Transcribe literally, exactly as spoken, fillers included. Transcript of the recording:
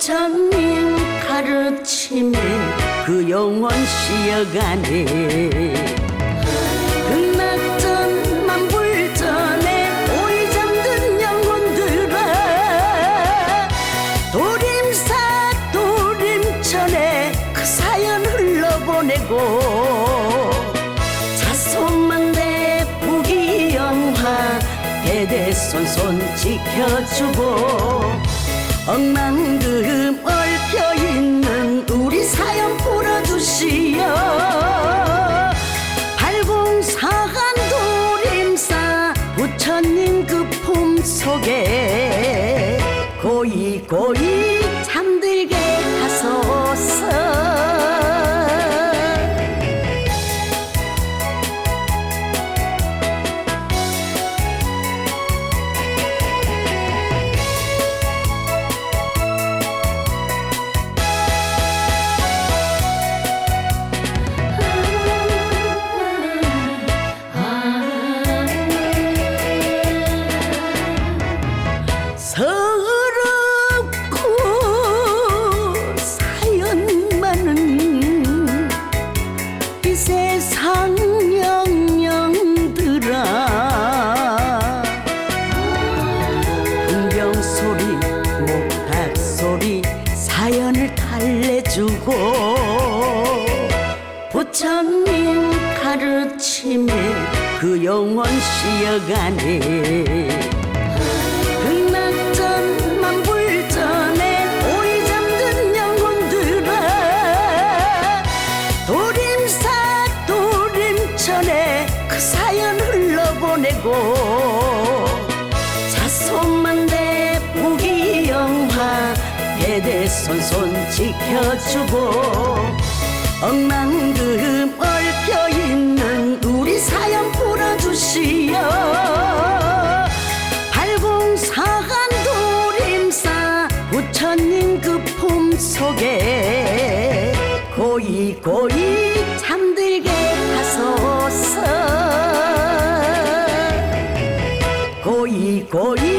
부처님 가르침에 그 영혼 쉬어가네. 극락전 만불전에 오이 잠든 영혼들아 도림사 도림천에 그 사연 흘러보내고 자손만대 부귀영화 대대손손 지켜주고 억만금 얽혀있는 우리 사연 풀어주시오. 팔공사한 도림사 부처님 그 품속에 고이 고이 잠들게 하소서. 서럽고 사연 많은 이 세상 영영들아 풍경소리 목탁소리 사연을 달래주고 부처님 가르침에 그 영혼 쉬어가네. 극락전 만불전에 오이 잠든 영혼들아 도림사 도림천에 그 사연 흘러보내고 자손만대 부귀영화 대대손손 지켜주고 억만금 얽혀있는 우리 사연 풀어주시오. 팔공사한 도림사 부처님 그 품속에 고이 고이 잠들게 하소서. 고이 고이